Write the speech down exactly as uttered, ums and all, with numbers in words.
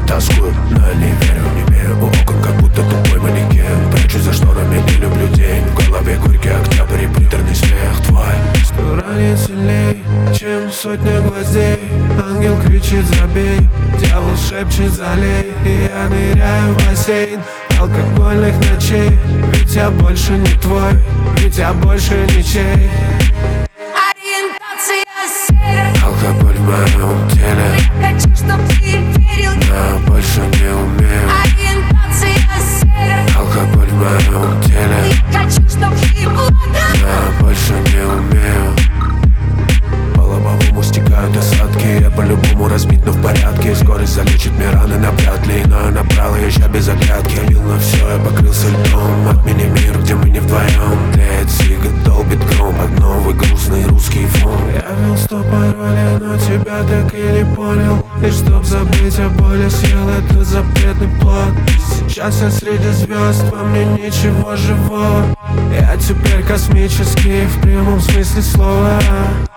тоскую, но не верю. Не верю у окон, как будто тупой манекен. Прячусь за шторами, не люблю день. В голове горький октябрь и приторный смех твой. Сто ранит сильней, чем сотня гвоздей. Ангел кричит забей, дьявол шепчет залей. И я ныряю в бассейн алкогольных ночей. Ведь я больше не твой, ведь я больше ничей. Алкоголь в моем теле, я хочу, чтоб ты верил, но больше не умею. Ориентация серая. Алкоголь в моем теле, я хочу, чтоб ты плакал, но больше не умею. По лобовому стекают осадки, я по-любому разбит, но в порядке. Скорость залечит мне раны навряд ли, но я набрал езжа без оглядки. Бил на все, я покрылся льдом. Отмени мир, где мы не вдвоем. Тлеет сига, долбит гром под новый грустный русский фон. Я ввел сто паролей, но тебя так и не понял. И чтоб забыть о боли, съел этот запретный плод. Сейчас я среди звезд, во мне ничего живого. Я теперь космический в прямом смысле слова.